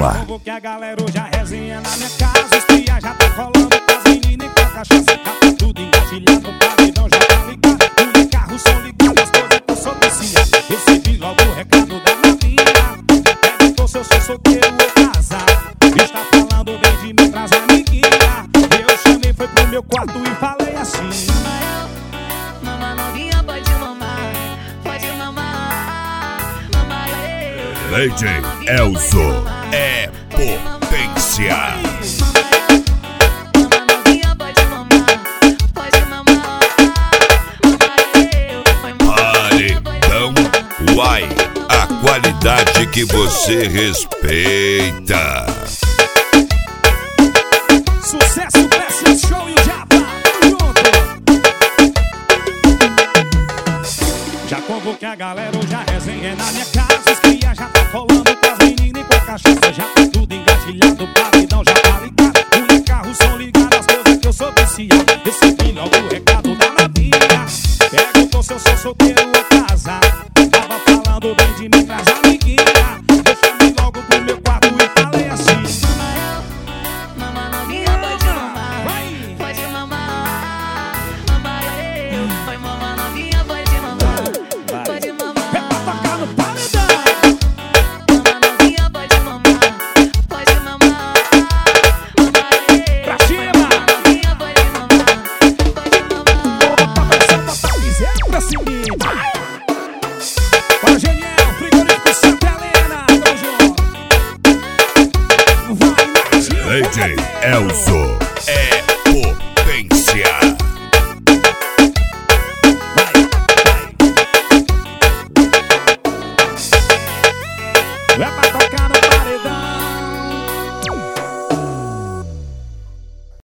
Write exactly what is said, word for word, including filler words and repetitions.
lá. Eu vou que a galera hoje a resenha na minha casa. Os cria já tá colando com as meninas e com a cachaça. Tá tudo engatilhado, o paredão já tá ligado. Mulher, carro, som ligado, as coisas que eu sou viciado. Recebi logo o recado da novinha. Perguntou se eu sou solteiro ou casado. Está falando bem de mim pras amiguinhas. Eu chamei, foi pro meu quarto e falei assim: Mama novinha, pode mamar, pode mamar, mamar eu. D J Elzo é potência. Mama novinha, pode mamar, pode mamar, mamar eu. Paredão Uai, a qualidade que você respeita. sucesso, Precious Show e o Japa, junto. Já convoquei a galera, hoje a resenha é na minha casa. Os cria já tá colando com as meninas e com a cachaça. Já tá tudo engatilhado, o paredão já tá ligado. Mulher, carro, som ligado, as coisas que eu sou viciado. Recebi logo o recado da novinha. Perguntou se eu sou solteiro ou casado. Tava falando bem de mim pras amiguinhas. Eu chamei logo pro meu quarto e falei assim: Mama novinha, pode mamar, pode mamar, mamar eu. Oi, mama novinha, pode mamar, pode mamar. é pra tocar no paredão. Mama novinha, pode mamar, pode mamar, mamar eu. Pra cima. Mama novinha, pode mamar, pode mamar. Bota pressão, bota miséria pra seguinte. Para Geniel, frigorífico Santa Helena, tamo junto. Vai, D J Elzo é